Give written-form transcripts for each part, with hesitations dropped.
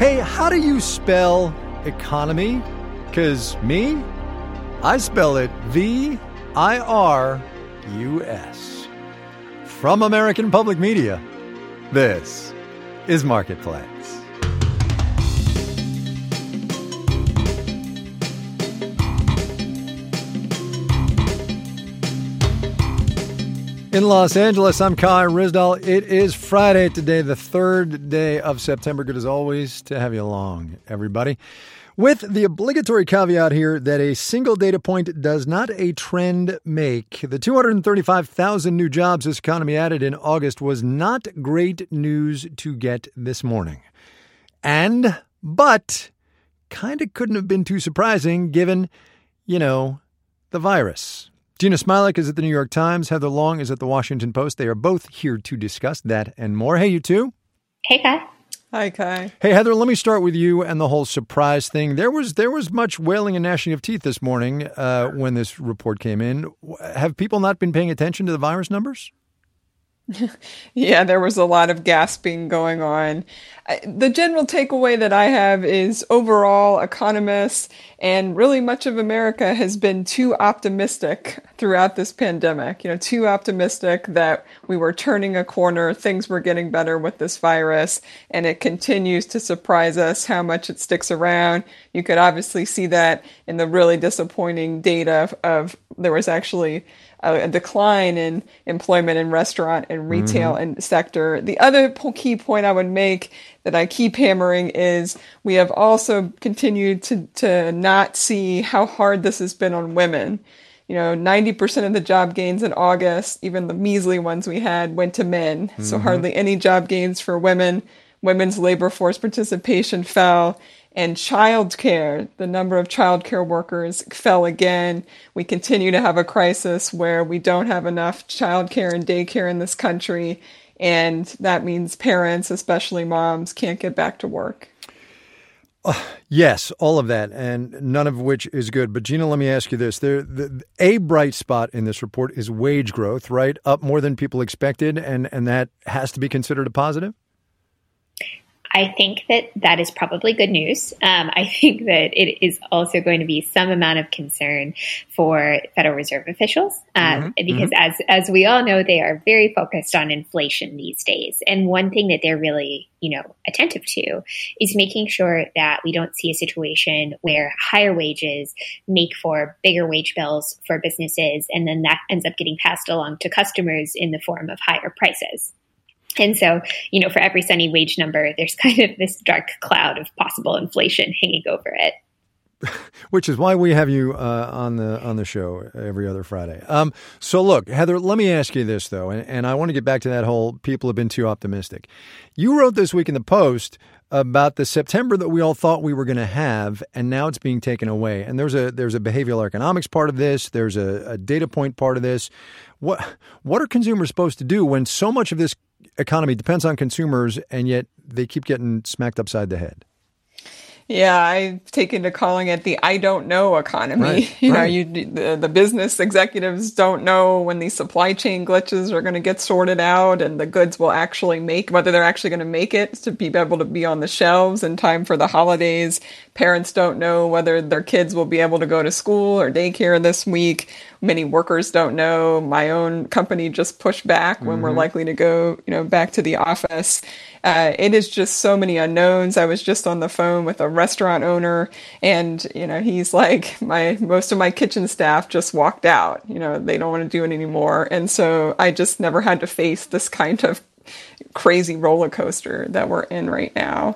Hey, how do you spell economy? Because me, I spell it V-I-R-U-S. From American Public Media, this is Marketplace. In Los Angeles, I'm Kai Ryssdal. It is Friday today, the third day of September. Good as always to have you along, everybody. With the obligatory caveat here that a single data point does not a trend make. The 235,000 new jobs this economy added in August was not great news to get this morning. But kind of couldn't have been too surprising given, the virus. Gina Smialek is at the New York Times. Heather Long is at the Washington Post. They are both here to discuss that and more. Hey, you two. Hey, Kai. Hi, Kai. Hey, Heather, let me start with you and the whole surprise thing. There was much wailing and gnashing of teeth this morning when this report came in. Have people not been paying attention to the virus numbers? Yeah, there was a lot of gasping going on. The general takeaway that I have is overall economists and really much of America has been too optimistic throughout this pandemic, too optimistic that we were turning a corner, things were getting better with this virus, and it continues to surprise us how much it sticks around. You could obviously see that in the really disappointing data of there was actually a decline in employment in restaurant and retail and sector. The other key point I would make that I keep hammering is we have also continued to not see how hard this has been on women. 90% of the job gains in August, even the measly ones we had, went to men. So hardly any job gains for women. Women's labor force participation fell. And childcare, the number of childcare workers fell again. We continue to have a crisis where we don't have enough childcare and daycare in this country. And that means parents, especially moms, can't get back to work. Yes, all of that, and none of which is good. But Gina, let me ask you this. A bright spot in this report is wage growth, right? Up more than people expected, and that has to be considered a positive? I think that is probably good news. I think that it is also going to be some amount of concern for Federal Reserve officials because as we all know, they are very focused on inflation these days. And one thing that they're really, attentive to is making sure that we don't see a situation where higher wages make for bigger wage bills for businesses. And then that ends up getting passed along to customers in the form of higher prices. And so, for every sunny wage number, there's kind of this dark cloud of possible inflation hanging over it. Which is why we have you on the show every other Friday. So look, Heather, let me ask you this, though, and I want to get back to that whole people have been too optimistic. You wrote this week in the Post about the September that we all thought we were going to have, and now it's being taken away. And there's a behavioral economics part of this. There's a data point part of this. What are consumers supposed to do when so much of this economy depends on consumers, and yet they keep getting smacked upside the head? Yeah, I've taken to calling it the I don't know economy. Right. The business executives don't know when these supply chain glitches are going to get sorted out and the goods will actually whether they're actually going to make it to be able to be on the shelves in time for the holidays. Parents don't know whether their kids will be able to go to school or daycare this week. Many workers don't know. My own company just pushed back when we're likely to go, back to the office. It is just so many unknowns. I was just on the phone with a restaurant owner and, he's like, most of my kitchen staff just walked out. They don't want to do it anymore. And so I just never had to face this kind of crazy roller coaster that we're in right now.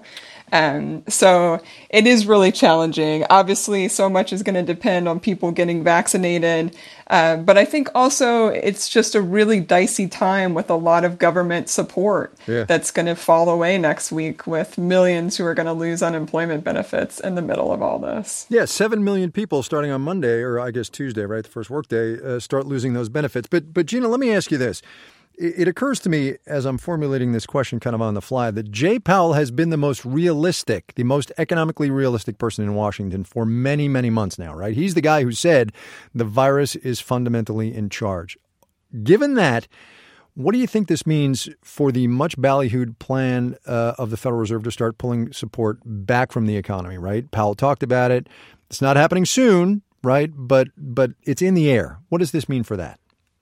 So it is really challenging. Obviously, so much is going to depend on people getting vaccinated. But I think also it's just a really dicey time with a lot of government support that's going to fall away next week with millions who are going to lose unemployment benefits in the middle of all this. Yeah, 7 million people starting on Monday, or I guess Tuesday, right, the first workday, start losing those benefits. But Gina, let me ask you this. It occurs to me as I'm formulating this question kind of on the fly that Jay Powell has been the most realistic, the most economically realistic person in Washington for many, many months now, right? He's the guy who said the virus is fundamentally in charge. Given that, What do you think this means for the much ballyhooed plan of the Federal Reserve to start pulling support back from the economy, right? Powell talked about it. It's not happening soon, right? But it's in the air. What does this mean for that?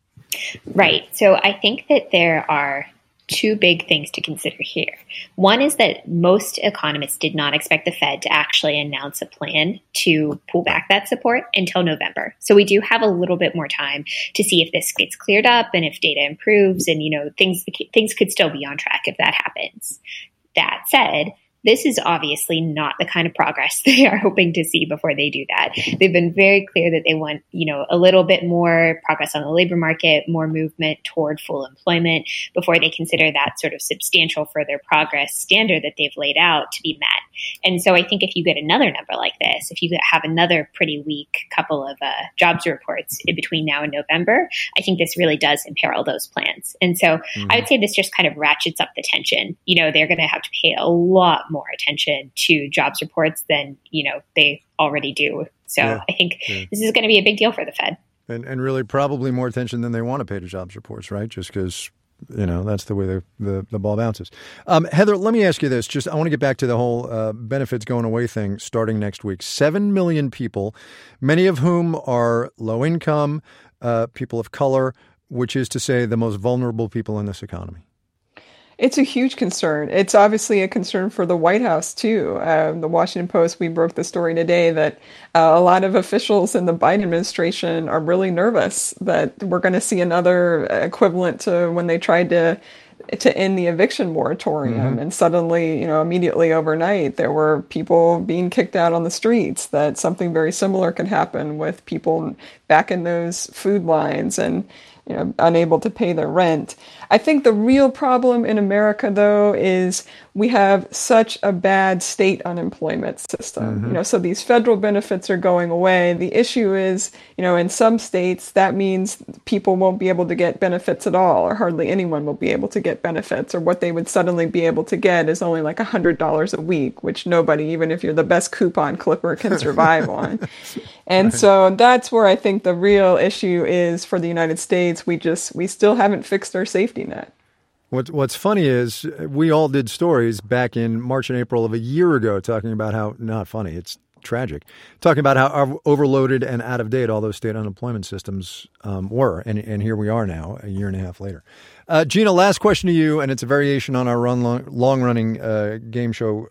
Right. So I think that there are two big things to consider here. One is that most economists did not expect the Fed to actually announce a plan to pull back that support until November. So we do have a little bit more time to see if this gets cleared up and if data improves, and things could still be on track if that happens. That said, this is obviously not the kind of progress they are hoping to see before they do that. They've been very clear that they want, a little bit more progress on the labor market, more movement toward full employment before they consider that sort of substantial further progress standard that they've laid out to be met. And so I think if you get another number like this, if you have another pretty weak couple of jobs reports in between now and November, I think this really does imperil those plans. And so I would say this just kind of ratchets up the tension. They're going to have to pay a lot more attention to jobs reports than, they already do. So I think this is going to be a big deal for the Fed. And really probably more attention than they want to pay to jobs reports, right? Just because, that's the way the ball bounces. Heather, let me ask you this. I want to get back to the whole benefits going away thing starting next week. 7 million people, many of whom are low income, people of color, which is to say the most vulnerable people in this economy. It's a huge concern. It's obviously a concern for the White House, too. The Washington Post, we broke the story today that a lot of officials in the Biden administration are really nervous that we're going to see another equivalent to when they tried to end the eviction moratorium. Mm-hmm. And suddenly, immediately overnight, there were people being kicked out on the streets, that something very similar could happen with people back in those food lines and unable to pay their rent. I think the real problem in America, though, is we have such a bad state unemployment system. Mm-hmm. So these federal benefits are going away. The issue is, in some states, that means people won't be able to get benefits at all, or hardly anyone will be able to get benefits, or what they would suddenly be able to get is only like $100 a week, which nobody, even if you're the best coupon clipper, can survive on. And so that's where I think the real issue is for the United States. We still haven't fixed our safety net. What's funny is we all did stories back in March and April of a year ago talking about how, not funny, it's tragic, talking about how overloaded and out of date all those state unemployment systems were. And here we are now, a year and a half later. Gina, last question to you, and it's a variation on our long-running game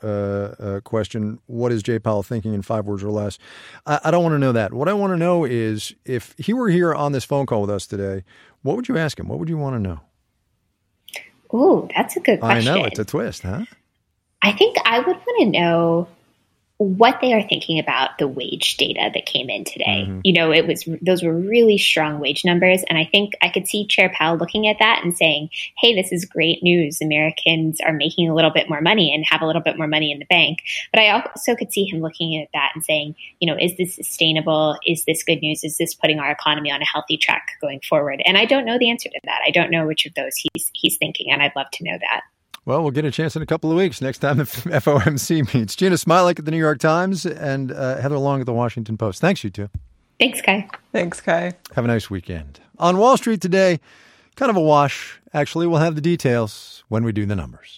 show question. What is Jay Powell thinking in 5 words or less? I don't want to know that. What I want to know is if he were here on this phone call with us today, what would you ask him? What would you want to know? Ooh, that's a good question. I know, it's a twist, huh? I think I would want to know what they are thinking about the wage data that came in today. Mm-hmm. Those were really strong wage numbers. And I think I could see Chair Powell looking at that and saying, hey, this is great news. Americans are making a little bit more money and have a little bit more money in the bank. But I also could see him looking at that and saying, is this sustainable? Is this good news? Is this putting our economy on a healthy track going forward? And I don't know the answer to that. I don't know which of those he's thinking, and I'd love to know that. Well, we'll get a chance in a couple of weeks next time the FOMC meets. Gina Smilek at the New York Times and Heather Long at the Washington Post. Thanks, you two. Thanks, Kai. Thanks, Kai. Have a nice weekend. On Wall Street today, kind of a wash. Actually, we'll have the details when we do the numbers.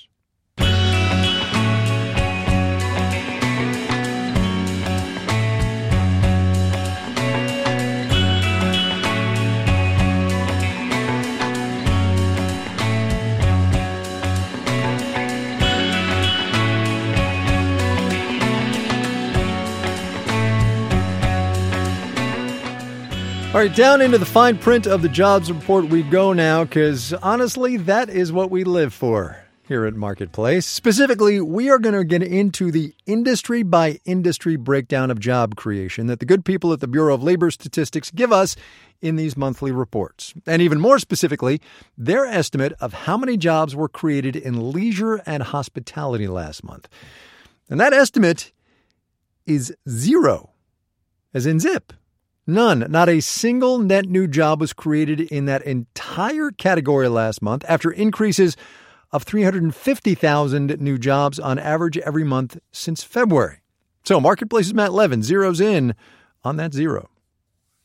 All right, down into the fine print of the jobs report we go now, because honestly, that is what we live for here at Marketplace. Specifically, we are going to get into the industry-by-industry breakdown of job creation that the good people at the Bureau of Labor Statistics give us in these monthly reports. And even more specifically, their estimate of how many jobs were created in leisure and hospitality last month. And that estimate is zero, as in zip. None. Not a single net new job was created in that entire category last month after increases of 350,000 new jobs on average every month since February. So Marketplace's Matt Levin zeroes in on that zero.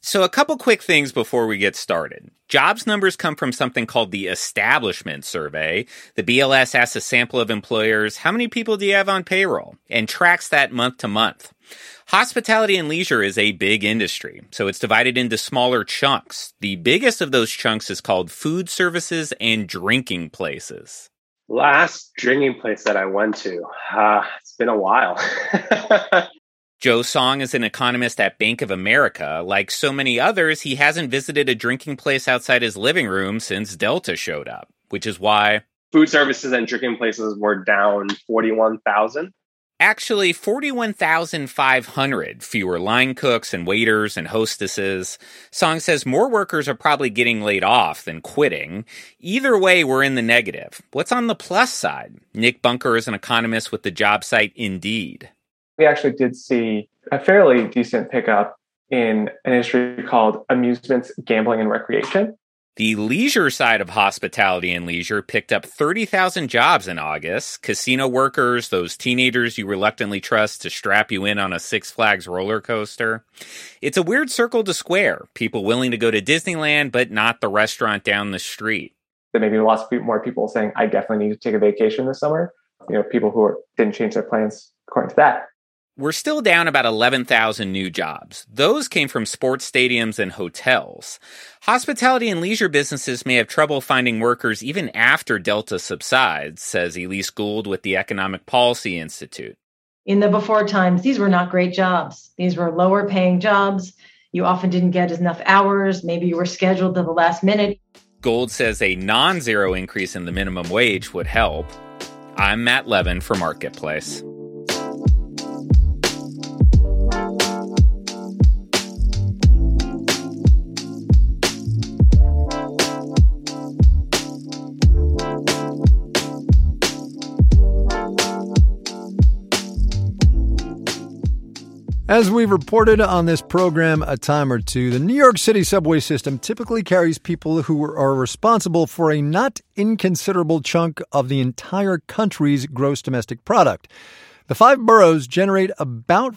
So a couple quick things before we get started. Jobs numbers come from something called the Establishment Survey. The BLS asks a sample of employers, how many people do you have on payroll? And tracks that month to month. Hospitality and leisure is a big industry, so it's divided into smaller chunks. The biggest of those chunks is called food services and drinking places. Last drinking place that I went to, it's been a while. Joe Song is an economist at Bank of America. Like so many others, he hasn't visited a drinking place outside his living room since Delta showed up, which is why food services and drinking places were down 41,000. Actually, 41,500 fewer line cooks and waiters and hostesses. Song says more workers are probably getting laid off than quitting. Either way, we're in the negative. What's on the plus side? Nick Bunker is an economist with the job site Indeed. We actually did see a fairly decent pickup in an industry called amusements, gambling, and recreation. The leisure side of hospitality and leisure picked up 30,000 jobs in August. Casino workers, those teenagers you reluctantly trust to strap you in on a Six Flags roller coaster. It's a weird circle to square. People willing to go to Disneyland, but not the restaurant down the street. There may be lots of more people saying, I definitely need to take a vacation this summer. People who didn't change their plans according to that. We're still down about 11,000 new jobs. Those came from sports stadiums and hotels. Hospitality and leisure businesses may have trouble finding workers even after Delta subsides, says Elise Gould with the Economic Policy Institute. In the before times, these were not great jobs. These were lower paying jobs. You often didn't get enough hours. Maybe you were scheduled to the last minute. Gould says a non-zero increase in the minimum wage would help. I'm Matt Levin for Marketplace. As we've reported on this program a time or two, the New York City subway system typically carries people who are responsible for a not inconsiderable chunk of the entire country's gross domestic product. The 5 boroughs generate about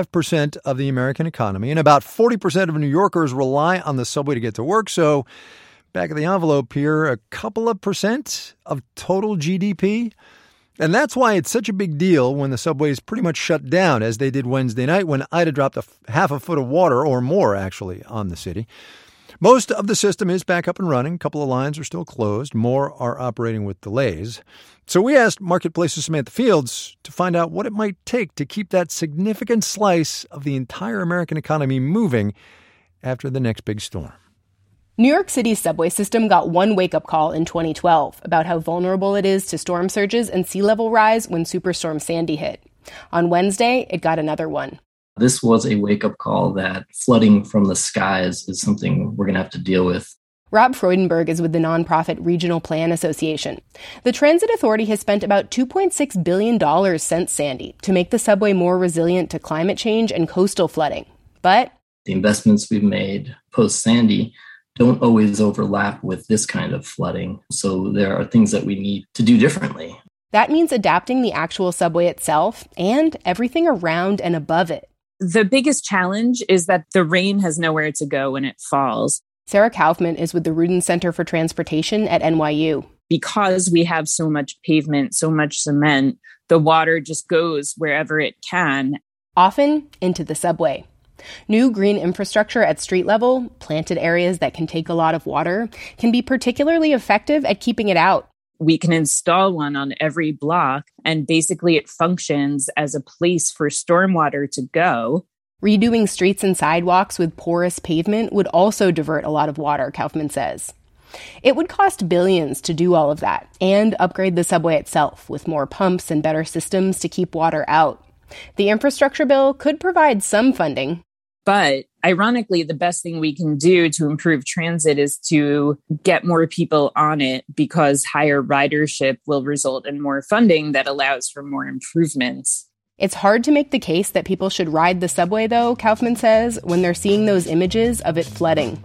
5% of the American economy, and about 40% of New Yorkers rely on the subway to get to work. So, back of the envelope here, a couple of percent of total GDP. And that's why it's such a big deal when the subways pretty much shut down, as they did Wednesday night when Ida dropped half a foot of water, or more actually, on the city. Most of the system is back up and running. A couple of lines are still closed. More are operating with delays. So we asked Marketplace's Samantha Fields to find out what it might take to keep that significant slice of the entire American economy moving after the next big storm. New York City's subway system got one wake-up call in 2012 about how vulnerable it is to storm surges and sea level rise when Superstorm Sandy hit. On Wednesday, it got another one. This was a wake-up call that flooding from the skies is something we're going to have to deal with. Rob Freudenberg is with the nonprofit Regional Plan Association. The Transit Authority has spent about $2.6 billion since Sandy to make the subway more resilient to climate change and coastal flooding. But the investments we've made post-Sandy don't always overlap with this kind of flooding. So there are things that we need to do differently. That means adapting the actual subway itself and everything around and above it. The biggest challenge is that the rain has nowhere to go when it falls. Sarah Kaufman is with the Rudin Center for Transportation at NYU. Because we have so much pavement, so much cement, the water just goes wherever it can. Often into the subway. New green infrastructure at street level, planted areas that can take a lot of water, can be particularly effective at keeping it out. We can install one on every block, and basically it functions as a place for stormwater to go. Redoing streets and sidewalks with porous pavement would also divert a lot of water, Kaufman says. It would cost billions to do all of that and upgrade the subway itself with more pumps and better systems to keep water out. The infrastructure bill could provide some funding. But ironically, the best thing we can do to improve transit is to get more people on it, because higher ridership will result in more funding that allows for more improvements. It's hard to make the case that people should ride the subway, though, Kaufman says, when they're seeing those images of it flooding.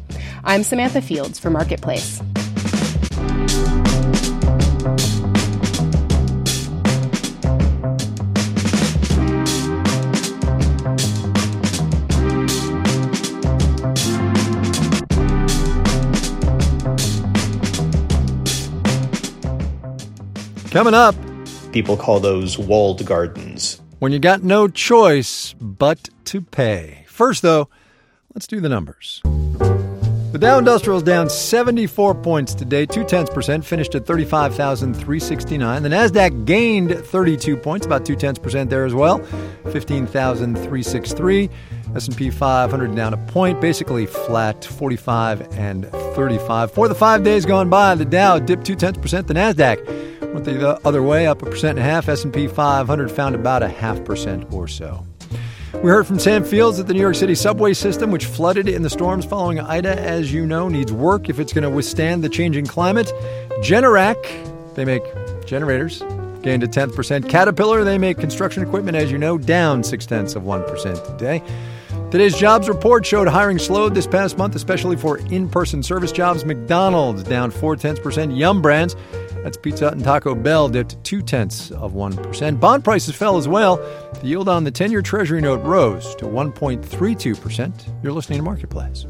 I'm Samantha Fields for Marketplace. Coming up, people call those walled gardens. When you got no choice but to pay. First, though, let's do the numbers. The Dow Industrial is down 74 points today, 0.2%, finished at 35,369. The Nasdaq gained 32 points, about 0.2% there as well, 15,363. S&P 500 down a point, basically flat, 45 and 35. For the 5 days gone by, the Dow dipped 0.2%. The Nasdaq went the other way, up 1.5%. S&P 500 found about 0.5% or so. We heard from Sam Fields that the New York City subway system, which flooded in the storms following Ida, as you know, needs work if it's going to withstand the changing climate. Generac, they make generators, gained 0.1%. Caterpillar, they make construction equipment, as you know, down 0.6% today. Today's jobs report showed hiring slowed this past month, especially for in-person service jobs. McDonald's down 0.4%. Yum Brands, that's Pizza Hut and Taco Bell, dipped 0.2%. Bond prices fell as well. The yield on the 10-year Treasury note rose to 1.32%. You're listening to Marketplace.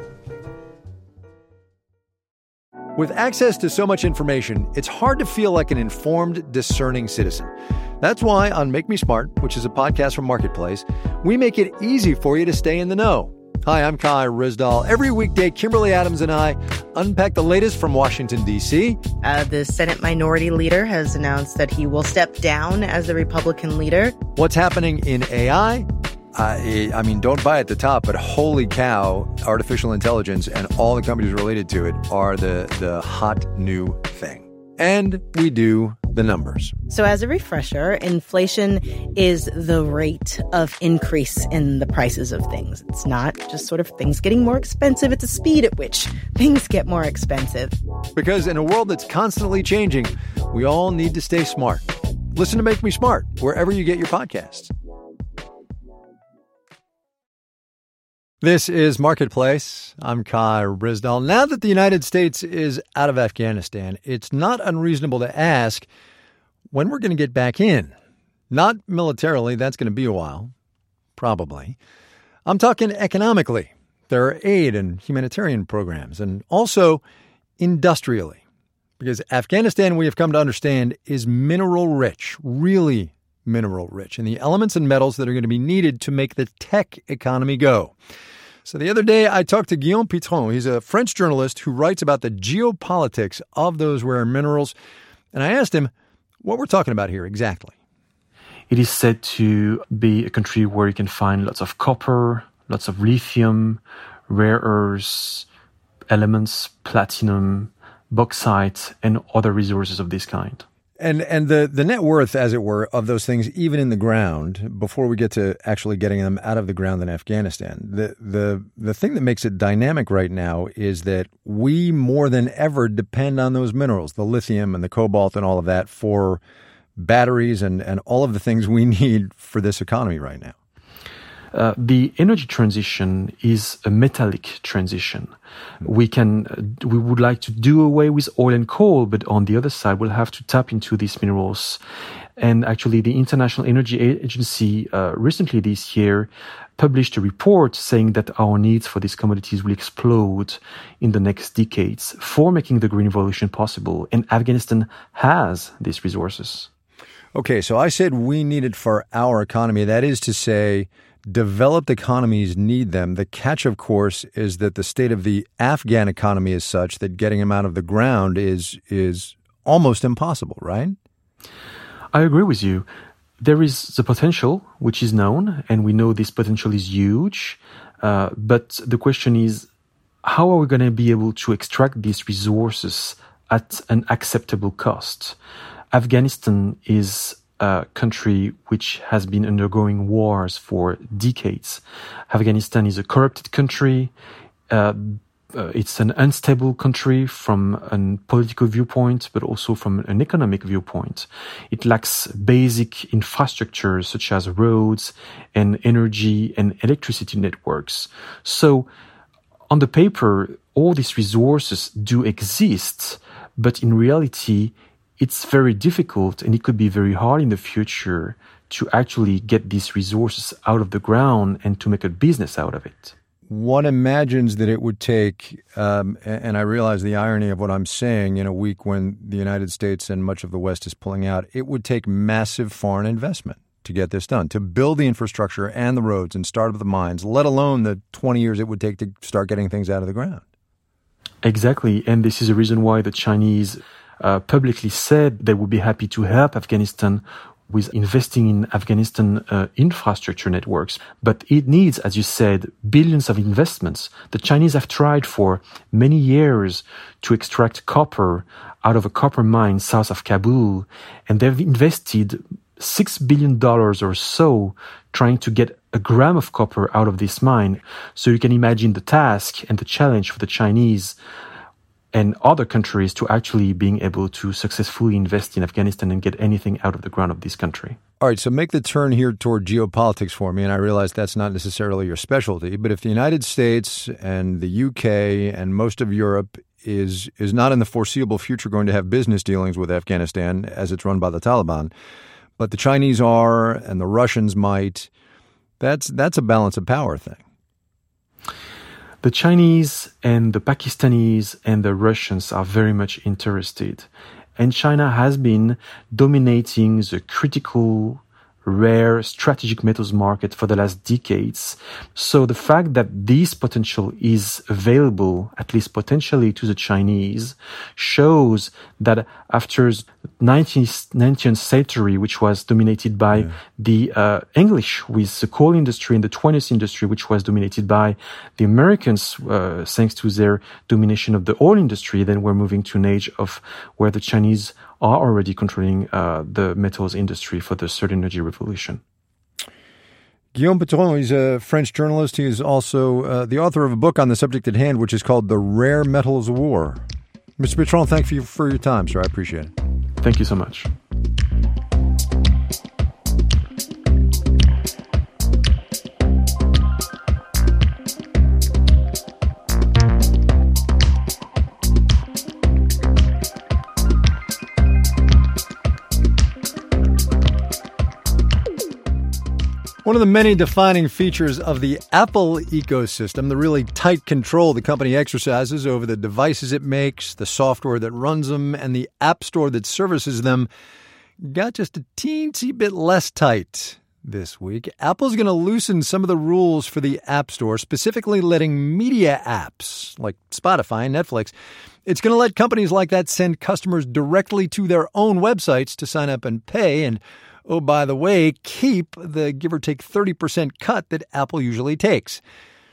With access to so much information, it's hard to feel like an informed, discerning citizen. That's why on Make Me Smart, which is a podcast from Marketplace, we make it easy for you to stay in the know. Hi, I'm Kai Ryssdal. Every weekday, Kimberly Adams and I unpack the latest from Washington, D.C. The Senate Minority Leader has announced that he will step down as the Republican leader. What's happening in AI? I mean, don't buy at the top, but holy cow, artificial intelligence and all the companies related to it are the hot new thing. And we do the numbers. So as a refresher, inflation is the rate of increase in the prices of things. It's not just sort of things getting more expensive. It's the speed at which things get more expensive. Because in a world that's constantly changing, we all need to stay smart. Listen to Make Me Smart wherever you get your podcasts. This is Marketplace. I'm Kai Ryssdal. Now that the United States is out of Afghanistan, it's not unreasonable to ask when we're going to get back in. Not militarily, that's going to be a while, probably. I'm talking economically. There are aid and humanitarian programs, and also industrially. Because Afghanistan, we have come to understand, is mineral rich, really mineral rich, and the elements and metals that are going to be needed to make the tech economy go. So the other day, I talked to Guillaume Pitron. He's a French journalist who writes about the geopolitics of those rare minerals. And I asked him what we're talking about here exactly. It is said to be a country where you can find lots of copper, lots of lithium, rare earths, elements, platinum, bauxite, and other resources of this kind. And the net worth, as it were, of those things, even in the ground, before we get to actually getting them out of the ground in Afghanistan, the thing that makes it dynamic right now is that we more than ever depend on those minerals, the lithium and the cobalt and all of that, for batteries and all of the things we need for this economy right now. The energy transition is a metallic transition. We would like to do away with oil and coal, but on the other side, we'll have to tap into these minerals. And actually, the International Energy Agency recently this year published a report saying that our needs for these commodities will explode in the next decades for making the green revolution possible. And Afghanistan has these resources. Okay, so I said we need it for our economy. That is to say, developed economies need them. The catch, of course, is that the state of the Afghan economy is such that getting them out of the ground is almost impossible, right? I agree with you. There is the potential, which is known, and we know this potential is huge. But the question is, how are we going to be able to extract these resources at an acceptable cost? Afghanistan is a country which has been undergoing wars for decades. Afghanistan is a corrupted country. It's an unstable country from a political viewpoint, but also from an economic viewpoint. It lacks basic infrastructure such as roads and energy and electricity networks. So on the paper, all these resources do exist, but in reality, it's very difficult and it could be very hard in the future to actually get these resources out of the ground and to make a business out of it. one imagines that it would take, and I realize the irony of what I'm saying in a week when the United States and much of the West is pulling out, it would take massive foreign investment to get this done, to build the infrastructure and the roads and start up the mines, let alone the 20 years it would take to start getting things out of the ground. Exactly. And this is the reason why the Chinese publicly said they would be happy to help Afghanistan with investing in Afghanistan infrastructure networks. But it needs, as you said, billions of investments. The Chinese have tried for many years to extract copper out of a copper mine south of Kabul, and they've invested $6 billion or so trying to get a gram of copper out of this mine. So you can imagine the task and the challenge for the Chinese and other countries to actually being able to successfully invest in Afghanistan and get anything out of the ground of this country. All right, so make the turn here toward geopolitics for me, and I realize that's not necessarily your specialty, but if the United States and the UK and most of Europe is not in the foreseeable future going to have business dealings with Afghanistan as it's run by the Taliban, but the Chinese are and the Russians might, that's a balance of power thing. The Chinese and the Pakistanis and the Russians are very much interested. And China has been dominating the critical, rare, strategic metals market for the last decades. So the fact that this potential is available, at least potentially to the Chinese, shows that after the 19th century, which was dominated by the English with the coal industry, and the 20th industry, which was dominated by the Americans, thanks to their domination of the oil industry, then we're moving to an age of where the Chinese are already controlling the metals industry for the third energy revolution. Guillaume Petron, he's a French journalist. He is also the author of a book on the subject at hand, which is called The Rare Metals War. Mr. Petron, thank you for your time, sir. I appreciate it. Thank you so much. One of the many defining features of the Apple ecosystem, the really tight control the company exercises over the devices it makes, the software that runs them, and the app store that services them, got just a teensy bit less tight this week. Apple's going to loosen some of the rules for the App Store, specifically letting media apps like Spotify and Netflix. It's going to let companies like that send customers directly to their own websites to sign up and pay, and oh, by the way, keep the give or take 30% cut that Apple usually takes.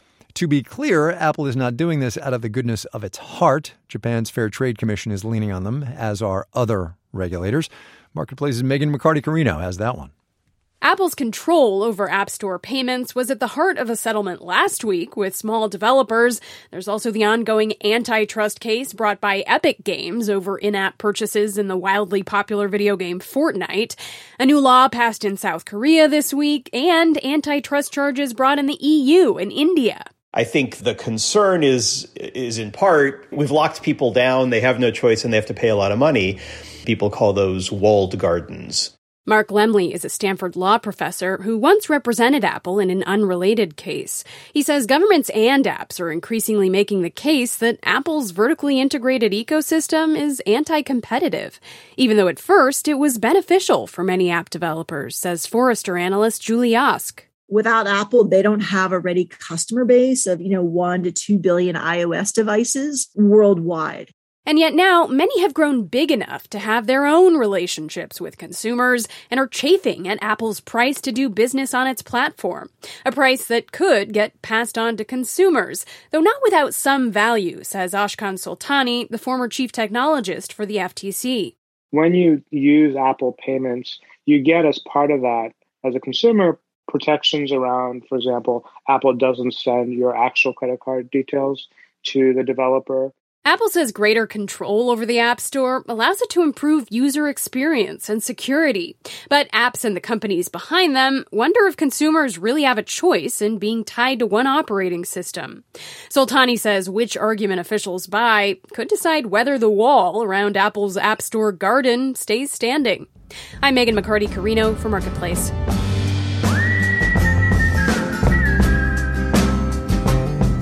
To be clear, Apple is not doing this out of the goodness of its heart. Japan's Fair Trade Commission is leaning on them, as are other regulators. Marketplace's Megan McCarty-Carino has that one. Apple's control over App Store payments was at the heart of a settlement last week with small developers. There's also the ongoing antitrust case brought by Epic Games over in-app purchases in the wildly popular video game Fortnite. A new law passed in South Korea this week, and antitrust charges brought in the EU and India. I think the concern is in part, we've locked people down, they have no choice, and they have to pay a lot of money. People call those walled gardens. Mark Lemley is a Stanford law professor who once represented Apple in an unrelated case. He says governments and apps are increasingly making the case that Apple's vertically integrated ecosystem is anti-competitive, even though at first it was beneficial for many app developers, says Forrester analyst Julie Osk. Without Apple, they don't have a ready customer base of, 1 to 2 billion iOS devices worldwide. And yet now, many have grown big enough to have their own relationships with consumers and are chafing at Apple's price to do business on its platform. A price that could get passed on to consumers, though not without some value, says Ashkan Soltani, the former chief technologist for the FTC. When you use Apple payments, you get as part of that, as a consumer, protections around, for example, Apple doesn't send your actual credit card details to the developer. Apple says greater control over the App Store allows it to improve user experience and security. But apps and the companies behind them wonder if consumers really have a choice in being tied to one operating system. Soltani says which argument officials buy could decide whether the wall around Apple's App Store garden stays standing. I'm Megan McCarty-Carino for Marketplace.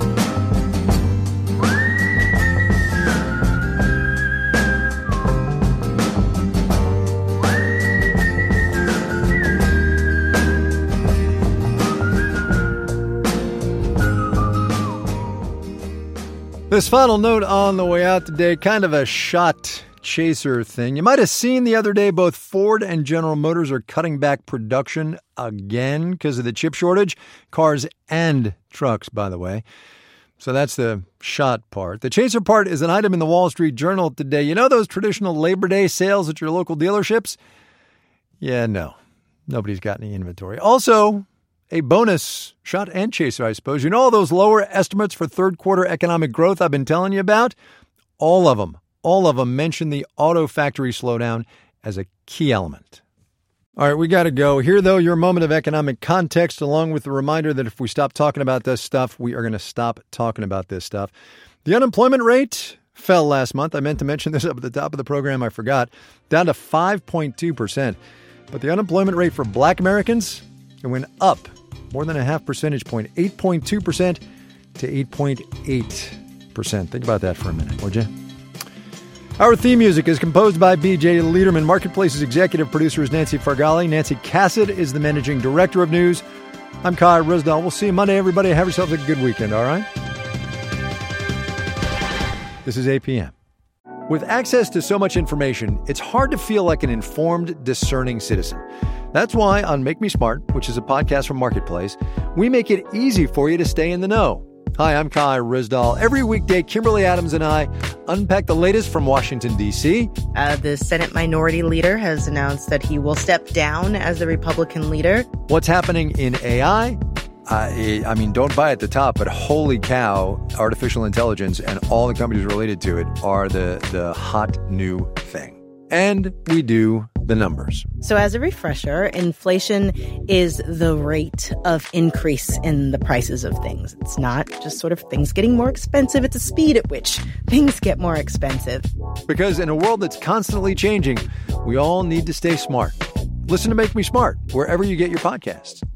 This final note on the way out today, kind of a shot chaser thing. You might have seen the other day both Ford and General Motors are cutting back production again because of the chip shortage. Cars and trucks, by the way. So that's the shot part. The chaser part is an item in the Wall Street Journal today. You know those traditional Labor Day sales at your local dealerships? Yeah, no. Nobody's got any inventory. Also, a bonus shot and chaser, I suppose. You know all those lower estimates for third quarter economic growth I've been telling you about? All of them mention the auto factory slowdown as a key element. All right, we got to go. Here, though, your moment of economic context, along with the reminder that if we stop talking about this stuff, we are going to stop talking about this stuff. The unemployment rate fell last month. I meant to mention this up at the top of the program. I forgot. Down to 5.2%. But the unemployment rate for Black Americans, it went up more than a half percentage point, 8.2% to 8.8%. Think about that for a minute, would you? Our theme music is composed by B.J. Liederman. Marketplace's executive producer is Nancy Fargali. Nancy Cassett is the managing director of news. I'm Kai Risdall. We'll see you Monday, everybody. Have yourselves a good weekend, all right? This is APM. With access to so much information, it's hard to feel like an informed, discerning citizen. That's why on Make Me Smart, which is a podcast from Marketplace, we make it easy for you to stay in the know. Hi, I'm Kai Risdall. Every weekday, Kimberly Adams and I unpack the latest from Washington, D.C. The Senate Minority Leader has announced that he will step down as the Republican leader. What's happening in AI? I mean, don't buy at the top, but holy cow, artificial intelligence and all the companies related to it are the hot new thing. And we do the numbers. So as a refresher, inflation is the rate of increase in the prices of things. It's not just sort of things getting more expensive. It's the speed at which things get more expensive. Because in a world that's constantly changing, we all need to stay smart. Listen to Make Me Smart wherever you get your podcasts.